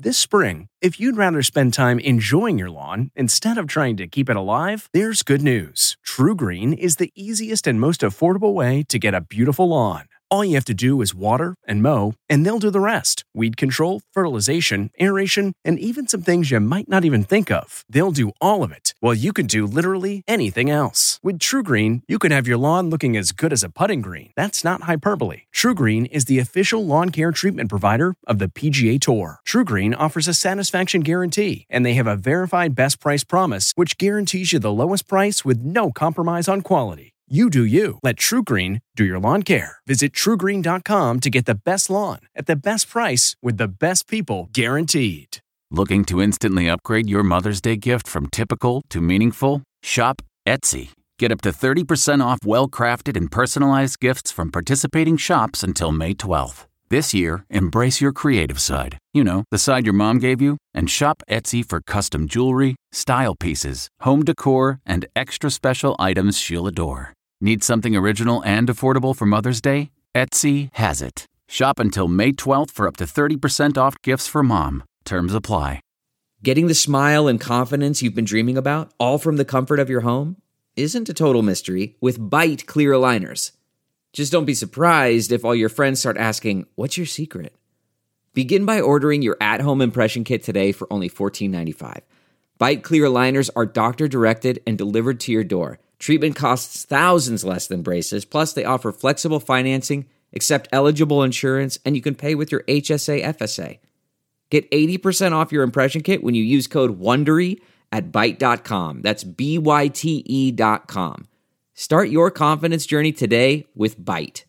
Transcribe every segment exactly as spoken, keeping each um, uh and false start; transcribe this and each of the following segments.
This spring, if you'd rather spend time enjoying your lawn instead of trying to keep it alive, there's good news. TruGreen is the easiest and most affordable way to get a beautiful lawn. All you have to do is water and mow, and they'll do the rest. Weed control, fertilization, aeration, and even some things you might not even think of. They'll do all of it, while you can do literally anything else. With TruGreen, you can have your lawn looking as good as a putting green. That's not hyperbole. TruGreen is the official lawn care treatment provider of the P G A Tour. TruGreen offers a satisfaction guarantee, and they have a verified best price promise, which guarantees you the lowest price with no compromise on quality. You do you. Let TruGreen do your lawn care. Visit True Green dot com to get the best lawn at the best price with the best people guaranteed. Looking to instantly upgrade your Mother's Day gift from typical to meaningful? Shop Etsy. Get up to thirty percent off well-crafted and personalized gifts from participating shops until May twelfth. This year, embrace your creative side. You know, the side your mom gave you. And shop Etsy for custom jewelry, style pieces, home decor, and extra special items she'll adore. Need something original and affordable for Mother's Day? Etsy has it. Shop until May twelfth for up to thirty percent off gifts for mom. Terms apply. Getting the smile and confidence you've been dreaming about, all from the comfort of your home, isn't a total mystery with Byte clear aligners. Just don't be surprised if all your friends start asking, "What's your secret?" Begin by ordering your at-home impression kit today for only fourteen ninety-five. Byte clear aligners are doctor-directed and delivered to your door. Treatment costs thousands less than braces, plus they offer flexible financing, accept eligible insurance, and you can pay with your H S A F S A. Get eighty percent off your impression kit when you use code WONDERY at byte dot com. That's B Y T E dot com. Start your confidence journey today with Byte.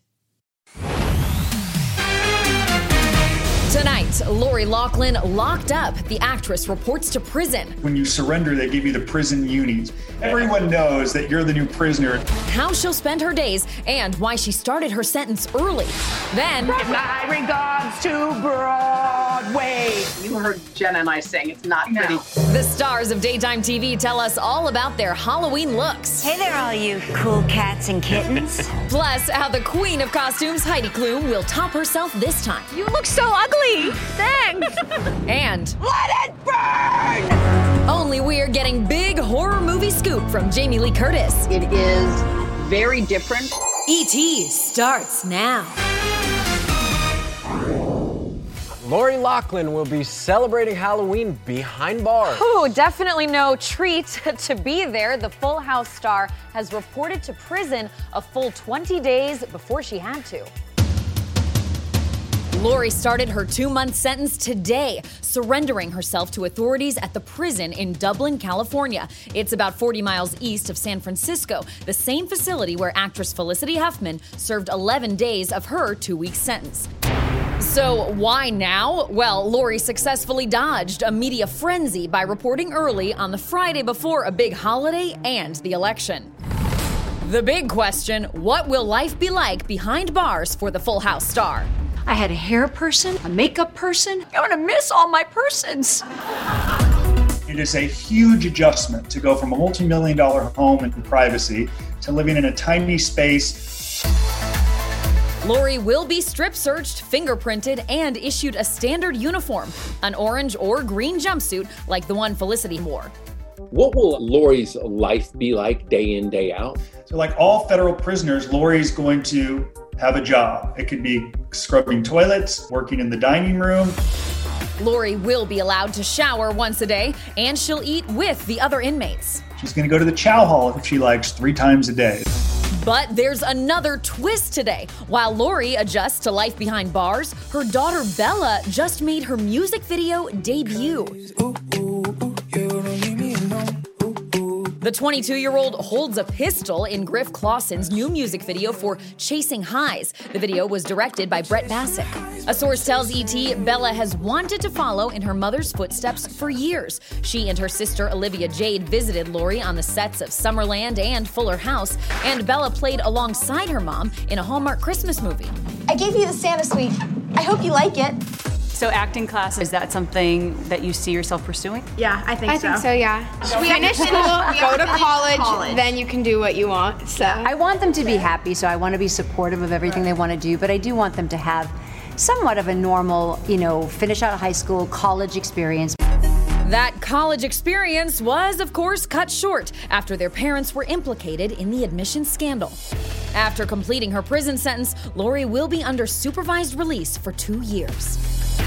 Tonight, Lori Loughlin locked up. The actress reports to prison. When you surrender, they give you the prison unis. Everyone knows that you're the new prisoner. How she'll spend her days and why she started her sentence early. Then, my regards to Broadway. You heard Jenna and I sing. It's not pretty. No. The stars of daytime T V tell us all about their Halloween looks. Hey there, all you cool cats and kittens. Plus, how the queen of costumes, Heidi Klum, will top herself this time. You look so ugly. Thanks. And let it burn! Only we're getting big horror movie scoop from Jamie Lee Curtis. It is very different. E T starts now. Lori Loughlin will be celebrating Halloween behind bars. Ooh, definitely no treat to be there. The Full House star has reported to prison a full twenty days before she had to. Lori started her two-month sentence today, surrendering herself to authorities at the prison in Dublin, California. It's about forty miles east of San Francisco, the same facility where actress Felicity Huffman served eleven days of her two-week sentence. So why now? Well, Lori successfully dodged a media frenzy by reporting early on the Friday before a big holiday and the election. The big question, what will life be like behind bars for the Full House star? I had a hair person, a makeup person. I'm gonna miss all my persons. It is a huge adjustment to go from a multi-million dollar home and privacy to living in a tiny space. Lori will be strip searched, fingerprinted, and issued a standard uniform, an orange or green jumpsuit like the one Felicity wore. What will Lori's life be like day in, day out? So like all federal prisoners, Lori's going to have a job. It could be scrubbing toilets, working in the dining room. Lori will be allowed to shower once a day, and she'll eat with the other inmates. She's going to go to the chow hall if she likes three times a day. But there's another twist today. While Lori adjusts to life behind bars, her daughter Bella just made her music video debut. The twenty-two-year-old holds a pistol in Griff Clawson's new music video for Chasing Highs. The video was directed by Brett Bassick. A source tells E T Bella has wanted to follow in her mother's footsteps for years. She and her sister Olivia Jade visited Lori on the sets of Summerland and Fuller House, and Bella played alongside her mom in a Hallmark Christmas movie. I gave you the Santa suite. I hope you like it. So acting class, is that something that you see yourself pursuing? Yeah, I think I so. I think so, yeah. We finish school, go to college, college, then you can do what you want. So I want them to be happy, so I want to be supportive of everything right. they want to do, but I do want them to have somewhat of a normal, you know, finish out of high school, college experience. That college experience was, of course, cut short after their parents were implicated in the admissions scandal. After completing her prison sentence, Lori will be under supervised release for two years.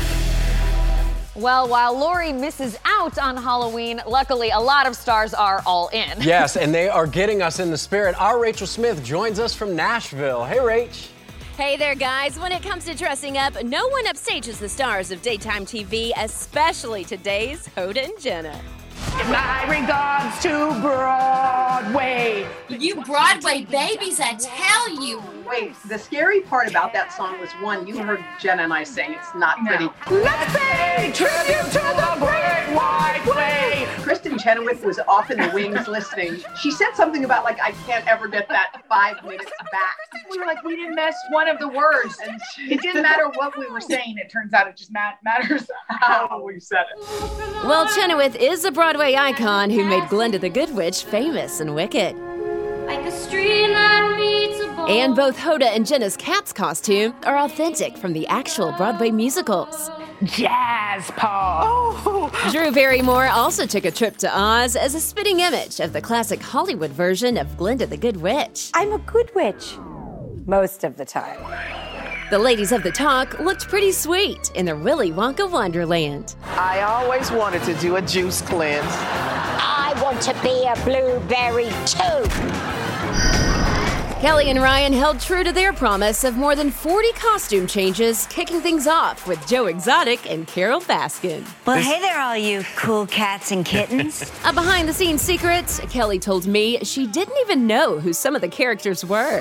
Well, while Lori misses out on Halloween, luckily a lot of stars are all in. Yes, and they are getting us in the spirit. Our Rachel Smith joins us from Nashville. Hey, Rach. Hey there, guys. When it comes to dressing up, no one upstages the stars of daytime T V, especially today's Hoda and Jenna. My regards to Broadway. You Broadway babies, I tell you. Wait, the scary part about that song was, one, you heard Jenna and I sing. It's not pretty. No. Let's pay tribute to the great white way. Kristen Chenoweth was off in the wings listening. She said something about, like, I can't ever get that five minutes back. We were like, we didn't miss one of the words. And it didn't matter what we were saying. It turns out it just matters how we said it. Well, Chenoweth is a Broadway icon who made Glinda the Good Witch famous in Wicked. Like a stream that meets a bowl. And both Hoda and Jenna's cat's costume are authentic from the actual Broadway musicals. Jazz Paul. Oh. Drew Barrymore also took a trip to Oz as a spitting image of the classic Hollywood version of Glinda the Good Witch. I'm a good witch. Most of the time. The ladies of the talk looked pretty sweet in the Willy Wonka Wonderland. I always wanted to do a juice cleanse. I want to be a blueberry too. Kelly and Ryan held true to their promise of more than forty costume changes, kicking things off with Joe Exotic and Carol Baskin. Well, hey there, all you cool cats and kittens. A behind-the-scenes secret, Kelly told me she didn't even know who some of the characters were.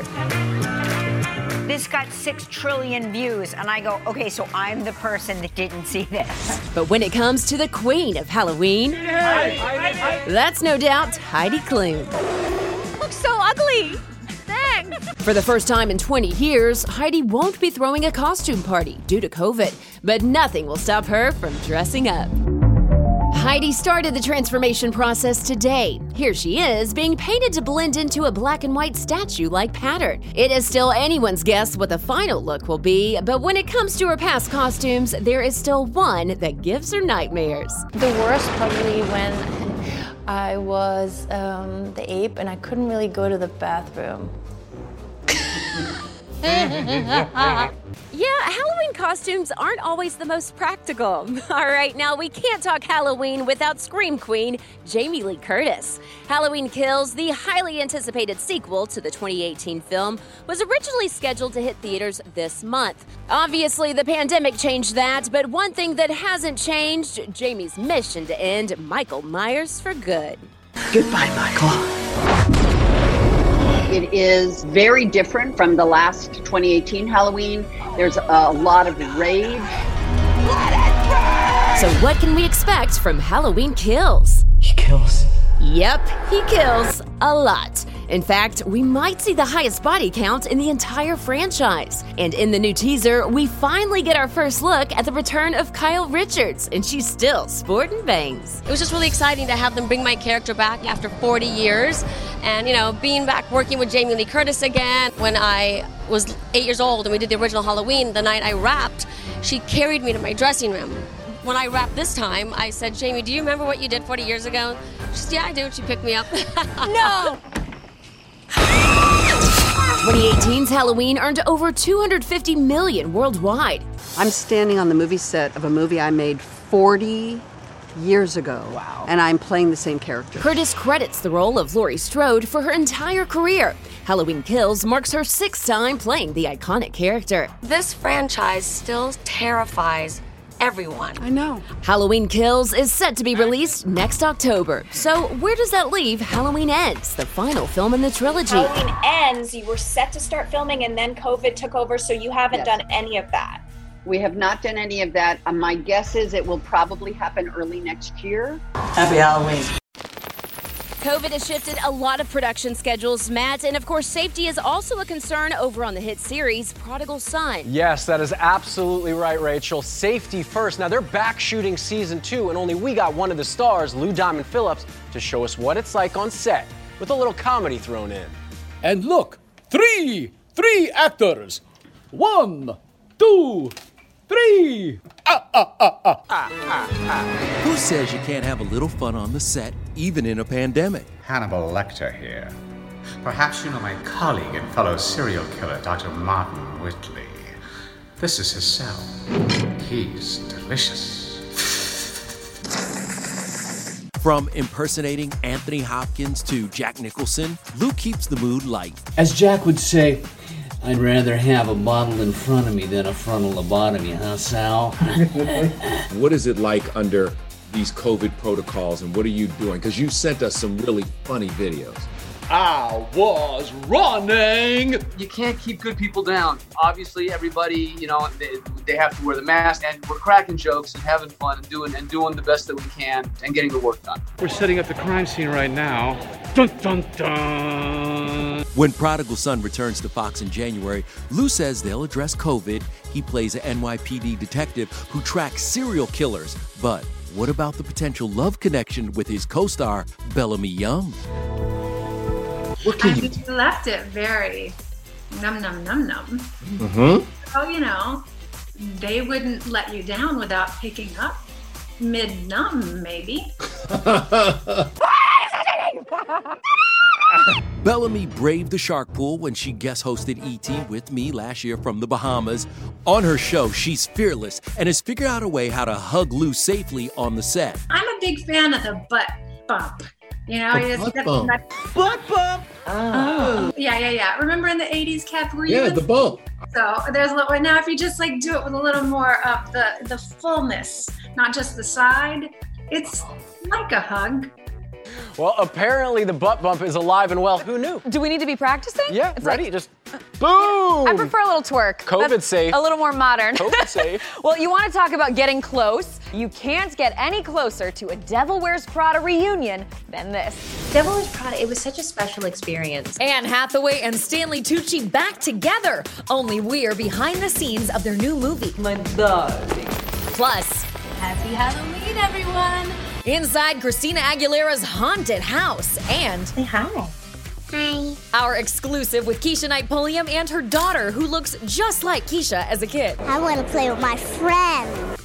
This got six trillion views, and I go, okay, so I'm the person that didn't see this. But when it comes to the queen of Halloween, that's no doubt Heidi Klum. Looks so ugly. Thanks. For the first time in twenty years, Heidi won't be throwing a costume party due to COVID, but nothing will stop her from dressing up. Heidi started the transformation process today. Here she is, being painted to blend into a black and white statue-like pattern. It is still anyone's guess what the final look will be, but when it comes to her past costumes, there is still one that gives her nightmares. The worst probably when I was um, the ape and I couldn't really go to the bathroom. Yeah, Halloween costumes aren't always the most practical. All right, now we can't talk Halloween without Scream Queen Jamie Lee Curtis. Halloween Kills, the highly anticipated sequel to the twenty eighteen film, was originally scheduled to hit theaters this month. Obviously, the pandemic changed that, but one thing that hasn't changed, Jamie's mission to end Michael Myers for good. Goodbye, Michael. It is very different from the last twenty eighteen Halloween. There's a lot of rage. So what can we expect from Halloween Kills? He kills. Yep, he kills a lot. In fact, we might see the highest body count in the entire franchise. And in the new teaser, we finally get our first look at the return of Kyle Richards, and she's still sporting bangs. It was just really exciting to have them bring my character back after forty years. And, you know, being back working with Jamie Lee Curtis again. When I was eight years old and we did the original Halloween, the night I rapped, she carried me to my dressing room. When I rapped this time, I said, Jamie, do you remember what you did forty years ago? She said, yeah, I do. And she picked me up. No! twenty eighteen's Halloween earned over two hundred fifty million dollars worldwide. I'm standing on the movie set of a movie I made forty years ago. Wow. And I'm playing the same character. Curtis credits the role of Laurie Strode for her entire career. Halloween Kills marks her sixth time playing the iconic character. This franchise still terrifies everyone. I know. Halloween Kills is set to be released next October. So where does that leave Halloween Ends, the final film in the trilogy? Halloween Ends, you were set to start filming and then COVID took over, so you haven't yes. done any of that. We have not done any of that. Uh, my guess is it will probably happen early next year. Happy Halloween. COVID has shifted a lot of production schedules, Matt, and of course safety is also a concern over on the hit series Prodigal Son. Yes, that is absolutely right, Rachel. Safety first. Now they're back shooting season two, and only we got one of the stars, Lou Diamond Phillips, to show us what it's like on set, with a little comedy thrown in. And look, three, three actors. One, two, three. Ah, ah, ah, ah. Ah, ah, ah. Who says you can't have a little fun on the set, even in a pandemic? Hannibal Lecter here. Perhaps you know my colleague and fellow serial killer, Doctor Martin Whitley. This is his cell. He's delicious. From impersonating Anthony Hopkins to Jack Nicholson, Lou keeps the mood light. As Jack would say, I'd rather have a bottle in front of me than a frontal lobotomy, huh, Sal? What is it like under these COVID protocols, and what are you doing? Because you sent us some really funny videos. I was running. You can't keep good people down. Obviously, everybody, you know, they, they have to wear the mask, and we're cracking jokes and having fun and doing and doing the best that we can and getting the work done. We're setting up the crime scene right now. Dun dun dun. When Prodigal Son returns to Fox in January, Lou says they'll address COVID. He plays an N Y P D detective who tracks serial killers. But what about the potential love connection with his co-star, Bellamy Young? What can I you... You left it very num num num num. Mm-hmm. Oh, you know, they wouldn't let you down without picking up mid num, maybe. Bellamy braved the shark pool when she guest hosted E T with me last year from the Bahamas. On her show, she's fearless and has figured out a way how to hug Lou safely on the set. I'm a big fan of the butt bump. You know, the it's butt bump. That, butt bump. Oh. Yeah, yeah, yeah. Remember in the eighties, Kev? Were you Yeah, the bump. So there's a little. Now, if you just like do it with a little more of the the fullness, not just the side, it's like a hug. Well, apparently the butt bump is alive and well. Who knew? Do we need to be practicing? Yeah, it's ready? Like, just boom. I prefer a little twerk. COVID That's safe. A little more modern. COVID safe. Well, you want to talk about getting close? You can't get any closer to a Devil Wears Prada reunion than this. Devil Wears Prada, it was such a special experience. Anne Hathaway and Stanley Tucci back together. Only we're behind the scenes of their new movie. My darling. Plus, happy Halloween, everyone. Inside Christina Aguilera's haunted house, and say hi. Hi. Our exclusive with Keisha Knight Pulliam and her daughter, who looks just like Keisha as a kid. I want to play with my friends.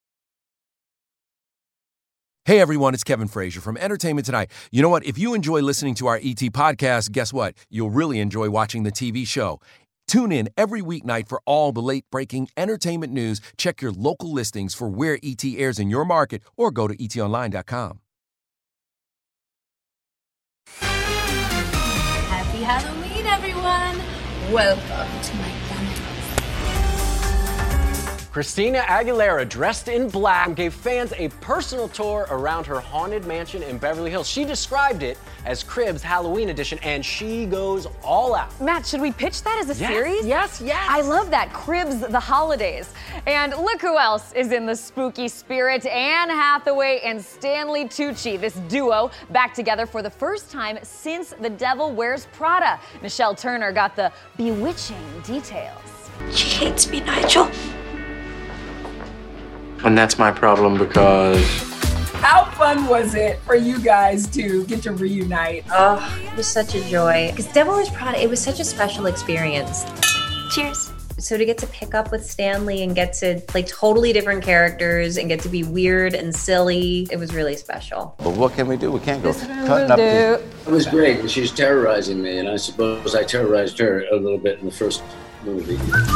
Hey everyone, it's Kevin Frazier from Entertainment Tonight. You know what? If you enjoy listening to our E T podcast, guess what? You'll really enjoy watching the T V show. Tune in every weeknight for all the late-breaking entertainment news. Check your local listings for where E T airs in your market or go to e t online dot com. Happy Halloween, everyone. Welcome to my funhouse. Christina Aguilera, dressed in black, gave fans a personal tour around her haunted mansion in Beverly Hills. She described it as Cribs Halloween Edition, and she goes all out. Matt, should we pitch that as a yes, series? Yes, yes. I love that. Cribs the Holidays. And look who else is in the spooky spirit. Anne Hathaway and Stanley Tucci, this duo, back together for the first time since The Devil Wears Prada. Michelle Turner got the bewitching details. She hates me, Nigel. And that's my problem because... How fun was it for you guys to get to reunite? Oh, it was such a joy. Because Devil Wears Prada, it was such a special experience. Cheers. So to get to pick up with Stanley and get to play totally different characters and get to be weird and silly, it was really special. But what can we do? We can't go This cutting up the... It was great. She's terrorizing me, and I suppose I terrorized her a little bit in the first movie.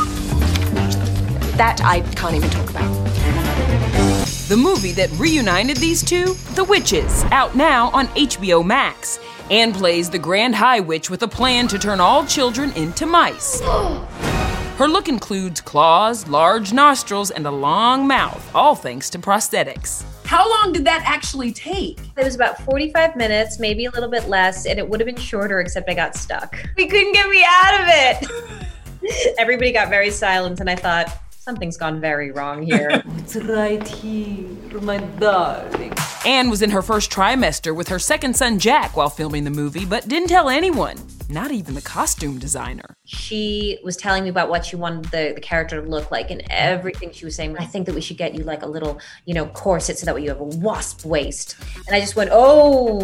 That I can't even talk about. The movie that reunited these two, The Witches, out now on H B O Max. Anne plays the Grand High Witch with a plan to turn all children into mice. Her look includes claws, large nostrils, and a long mouth, all thanks to prosthetics. How long did that actually take? It was about forty-five minutes, maybe a little bit less, and it would have been shorter except I got stuck. We couldn't get me out of it. Everybody got very silent, and I thought, something's gone very wrong here. It's right here, my darling. Anne was in her first trimester with her second son, Jack, while filming the movie, but didn't tell anyone, not even the costume designer. She was telling me about what she wanted the, the character to look like, and everything she was saying, I think that we should get you like a little, you know, corset so that way you have a wasp waist. And I just went, oh.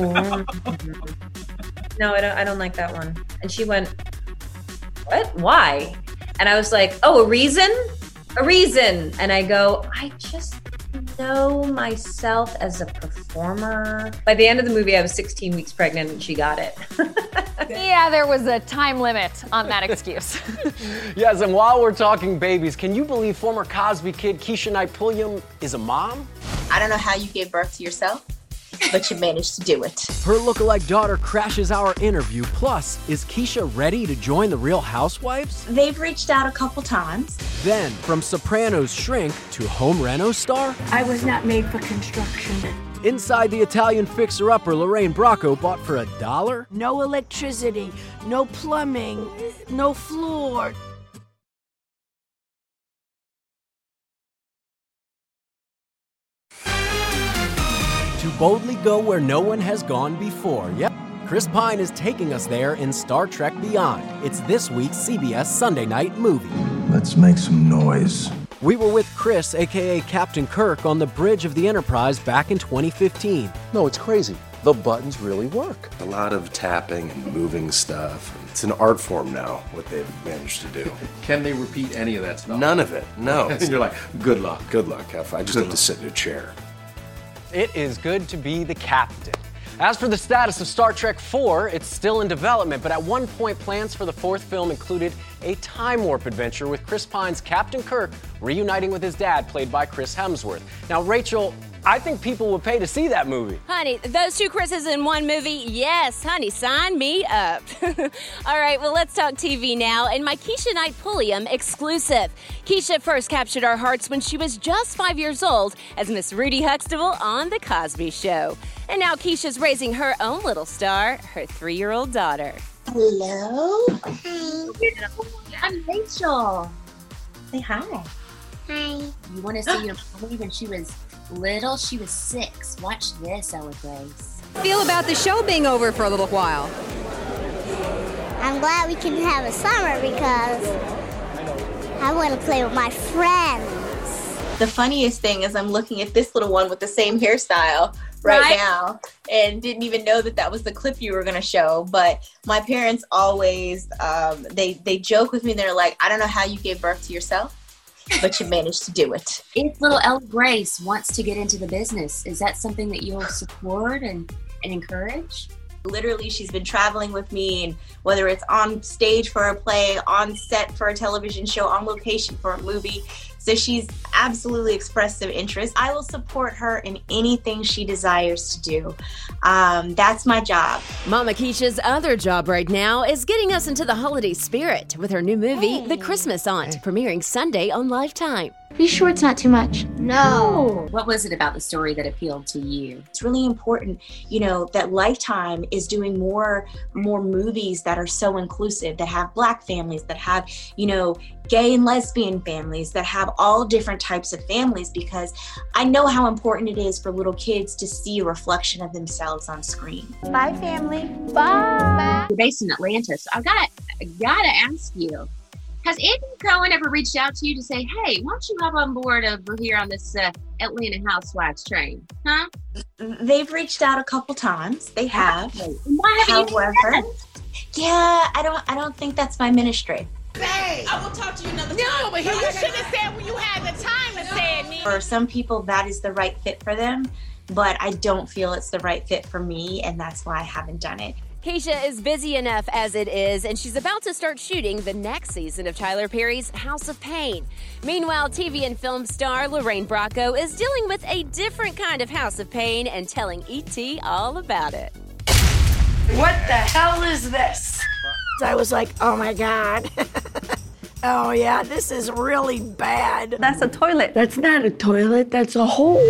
No, I don't, I don't like that one. And she went, what? Why? And I was like, oh, a reason? a reason. And I go, I just know myself as a performer. By the end of the movie, I was sixteen weeks pregnant and she got it. Yeah, there was a time limit on that excuse. Yes, and while we're talking babies, can you believe former Cosby kid Keisha Knight Pulliam is a mom? I don't know how you gave birth to yourself, but you managed to do it. Her lookalike daughter crashes our interview. Plus, is Keisha ready to join the Real Housewives? They've reached out a couple times. Then, from Sopranos shrink to home reno star? I was not made for construction. Inside the Italian fixer-upper Lorraine Bracco bought for a dollar? No electricity, no plumbing, no floor. To boldly go where no one has gone before. Yep, Chris Pine is taking us there in Star Trek Beyond. It's this week's C B S Sunday Night Movie. Let's make some noise. We were with Chris, aka Captain Kirk, on the bridge of the Enterprise back in twenty fifteen. No, it's crazy. The buttons really work. A lot of tapping and moving stuff. It's an art form now, what they've managed to do. Can they repeat any of that stuff? None of it, no. And you're like, good luck. Good luck, F. I just Good have luck. to sit in a chair. It is good to be the captain. As for the status of Star Trek four, it's still in development, but at one point plans for the fourth film included a time warp adventure with Chris Pine's Captain Kirk reuniting with his dad, played by Chris Hemsworth. Now, Rachel, I think people would pay to see that movie. Honey, those two Chris's in one movie? Yes, honey, sign me up. All right, well, let's talk T V now. And my Keisha Knight Pulliam exclusive. Keisha first captured our hearts when she was just five years old as Miss Rudy Huxtable on The Cosby Show. And now Keisha's raising her own little star, her three-year-old daughter. Hello? Hi. I'm Rachel. Say hi. Hi. You want to see your mommy when she was little? She was six. Watch this, Ella Grace. Feel about the show being over for a little while? I'm glad we can have a summer because I want to play with my friends. The funniest thing is I'm looking at this little one with the same hairstyle right, Right. now and didn't even know that that was the clip you were going to show. But my parents always, um, they, they joke with me. They're like, I don't know how you gave birth to yourself, but you managed to do it. If little Ella Grace wants to get into the business, is that something that you'll support and, and encourage? Literally, she's been traveling with me, and whether it's on stage for a play, on set for a television show, on location for a movie. So she's absolutely expressed some interest. I will support her in anything she desires to do. Um, that's my job. Mama Keisha's other job right now is getting us into the holiday spirit with her new movie, The Christmas Aunt, premiering Sunday on Lifetime. Be sure it's not too much. No. What was it about the story that appealed to you? It's really important, you know, that Lifetime is doing more, more movies that are so inclusive, that have Black families, that have, you know, gay and lesbian families, that have all different types of families, because I know how important it is for little kids to see a reflection of themselves on screen. Bye, family. Bye. You're based in Atlanta, so I gotta, I gotta ask you, has Andy Cohen ever reached out to you to say, hey, why don't you hop on board over here on this uh, Atlanta Housewives train? Huh? They've reached out a couple times. They have. Why haven't you done that? Yeah, I don't I don't think that's my ministry. Hey, I will talk to you another time. No, but you should have said when you had the time to say it. For some people, that is the right fit for them, but I don't feel it's the right fit for me, and that's why I haven't done it. Keisha is busy enough as it is, and she's about to start shooting the next season of Tyler Perry's House of Pain. Meanwhile, T V and film star Lorraine Bracco is dealing with a different kind of House of Pain and telling E T all about it. What the hell is this? I was like, oh my God. Oh yeah, this is really bad. That's a toilet. That's not a toilet, that's a hole.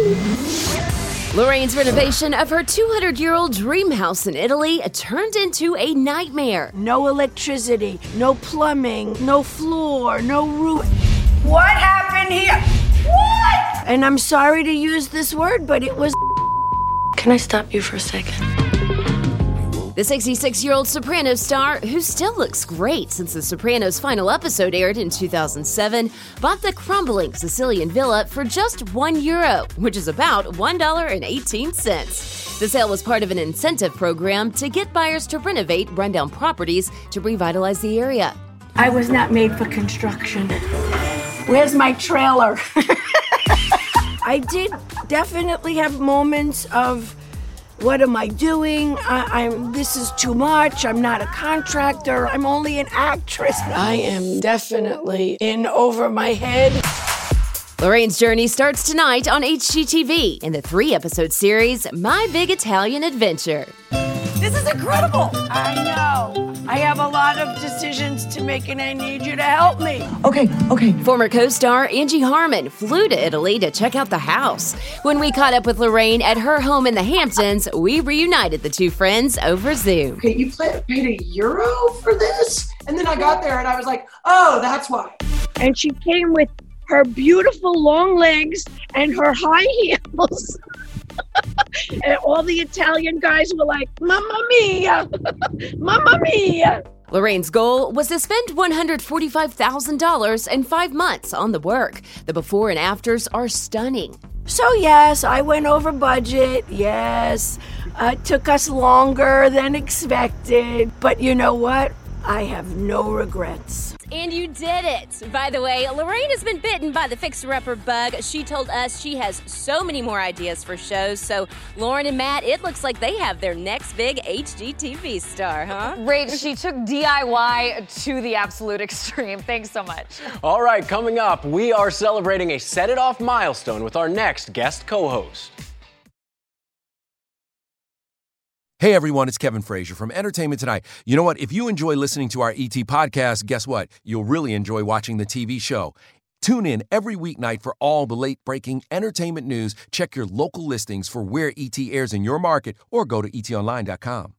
Lorraine's renovation of her two hundred year old dream house in Italy turned into a nightmare. No electricity, no plumbing, no floor, no roof. What happened here? What? And I'm sorry to use this word, but it was. Can I stop you for a second? The sixty-six year old Sopranos star, who still looks great since The Sopranos' final episode aired in two thousand seven, bought the crumbling Sicilian villa for just one euro, which is about one dollar and eighteen cents. The sale was part of an incentive program to get buyers to renovate rundown properties to revitalize the area. I was not made for construction. Where's my trailer? I did definitely have moments of, what am I doing? I, I'm. This is too much. I'm not a contractor. I'm only an actress. I am definitely in over my head. Lorraine's journey starts tonight on H G T V in the three-episode series My Big Italian Adventure. This is incredible. I know. I have a lot of decisions to make, and I need you to help me. Okay, okay. Former co-star Angie Harmon flew to Italy to check out the house. When we caught up with Lorraine at her home in the Hamptons, we reunited the two friends over Zoom. Okay, you paid a euro for this? And then I got there and I was like, oh, that's why. And she came with her beautiful long legs and her high heels. And all the Italian guys were like, Mamma mia! Mamma mia! Lorraine's goal was to spend one hundred forty-five thousand dollars in five months on the work. The before and afters are stunning. So yes, I went over budget, yes. Uh, it took us longer than expected. But you know what? I have no regrets. And you did it. By the way, Lorraine has been bitten by the fixer-upper bug. She told us she has so many more ideas for shows. So, Lauren and Matt, it looks like they have their next big H G T V star, huh? Rach, she took D I Y to the absolute extreme. Thanks so much. All right, coming up, we are celebrating a Set It Off milestone with our next guest co-host. Hey everyone, it's Kevin Frazier from Entertainment Tonight. You know what? If you enjoy listening to our E T podcast, guess what? You'll really enjoy watching the T V show. Tune in every weeknight for all the late-breaking entertainment news. Check your local listings for where E T airs in your market or go to e t online dot com.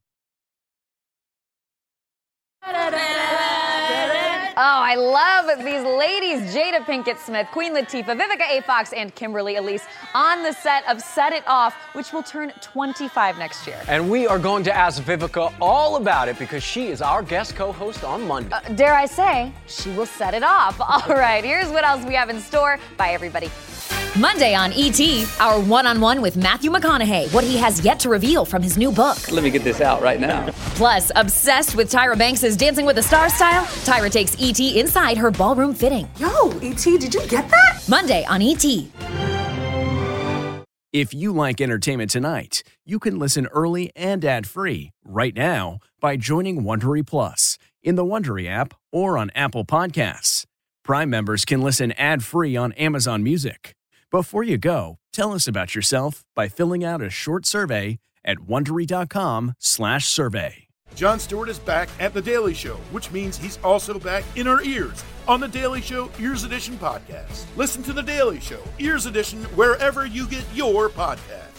Oh, I love these ladies. Jada Pinkett Smith, Queen Latifah, Vivica A. Fox, and Kimberly Elise on the set of Set It Off, which will turn twenty-five next year. And we are going to ask Vivica all about it because she is our guest co-host on Monday. Uh, dare I say, she will set it off. All right, here's what else we have in store. Bye, everybody. Monday on E T, our one-on-one with Matthew McConaughey, what he has yet to reveal from his new book. Let me get this out right now. Plus, obsessed with Tyra Banks' Dancing with the Stars style, Tyra takes E T inside her ballroom fitting. Yo, E T, did you get that? Monday on E T. If you like Entertainment Tonight, you can listen early and ad-free right now by joining Wondery Plus in the Wondery app or on Apple Podcasts. Prime members can listen ad-free on Amazon Music. Before you go, tell us about yourself by filling out a short survey at Wondery.com slash survey. Jon Stewart is back at The Daily Show, which means he's also back in our ears on The Daily Show Ears Edition podcast. Listen to The Daily Show Ears Edition wherever you get your podcast.